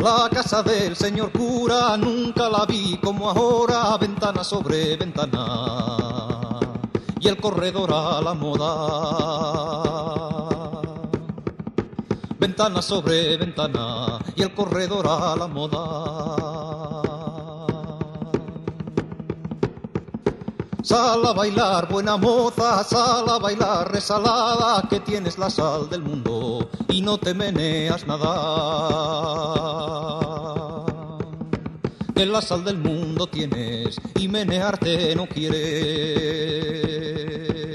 La casa del señor cura nunca la vi como ahora, ventana sobre ventana y el corredor a la moda. Ventana sobre ventana y el corredor a la moda. Sal a bailar, buena moza, sal a bailar, resalada, que tienes la sal del mundo y no te meneas nada. Que la sal del mundo tienes y menearte no quieres.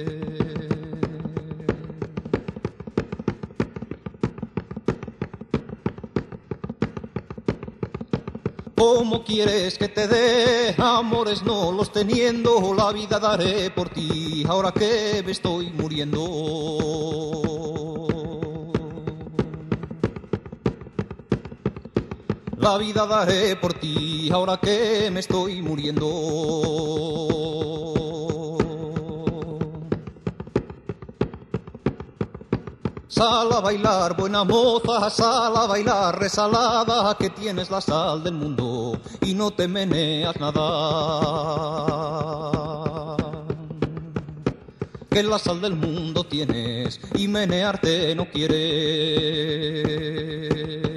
¿Cómo quieres que te dé? Amores no los teniendo, la vida daré por ti, ahora que me estoy muriendo. La vida daré por ti, ahora que me estoy muriendo. Sal a bailar, buena moza, sal a bailar, resalada, que tienes la sal del mundo y no te meneas nada. Que la sal del mundo tienes y menearte no quieres.